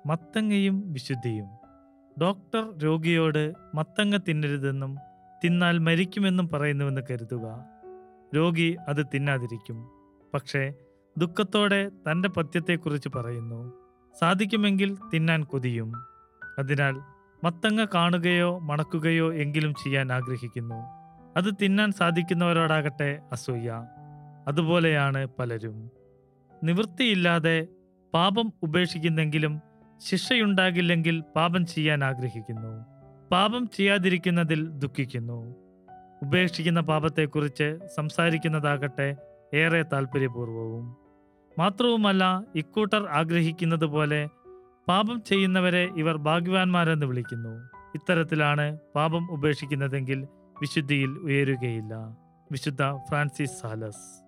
മത്തങ്ങയും വിശുദ്ധിയും. ഡോക്ടർ രോഗിയോട് മത്തങ്ങ തിന്നരുതെന്നും തിന്നാൽ മരിക്കുമെന്നും പറയുന്നുവെന്ന് കരുതുക. രോഗി അത് തിന്നാതിരിക്കും. പക്ഷേ ദുഃഖത്തോടെ തൻ്റെ പഥ്യത്തെക്കുറിച്ച് പറയുന്നു. സാധിക്കുമെങ്കിൽ തിന്നാൻ കൊതിയും. അതിനാൽ മത്തങ്ങ കാണുകയോ മണക്കുകയോ എങ്കിലും ചെയ്യാൻ ആഗ്രഹിക്കുന്നു. അത് തിന്നാൻ സാധിക്കുന്നവരോടാകട്ടെ അസൂയ. അതുപോലെയാണ് പലരും. നിവൃത്തിയില്ലാതെ പാപം ഉപേക്ഷിക്കുന്നെങ്കിലും ശിക്ഷയുണ്ടാകില്ലെങ്കിൽ പാപം ചെയ്യാൻ ആഗ്രഹിക്കുന്നു. പാപം ചെയ്യാതിരിക്കുന്നതിൽ ദുഃഖിക്കുന്നു. ഉപേക്ഷിക്കുന്ന പാപത്തെക്കുറിച്ച് സംസാരിക്കുന്നതാകട്ടെ ഏറെ താല്പര്യപൂർവവും. മാത്രവുമല്ല, ഇക്കൂട്ടർ ആഗ്രഹിക്കുന്നത് പോലെ പാപം ചെയ്യുന്നവരെ ഇവർ ഭാഗ്യവാന്മാരെന്ന് വിളിക്കുന്നു. ഇത്തരത്തിലാണ് പാപം ഉപേക്ഷിക്കുന്നതെങ്കിൽ വിശുദ്ധിയിൽ ഉയരുകയില്ല. വിശുദ്ധ ഫ്രാൻസിസ് സാലസ്.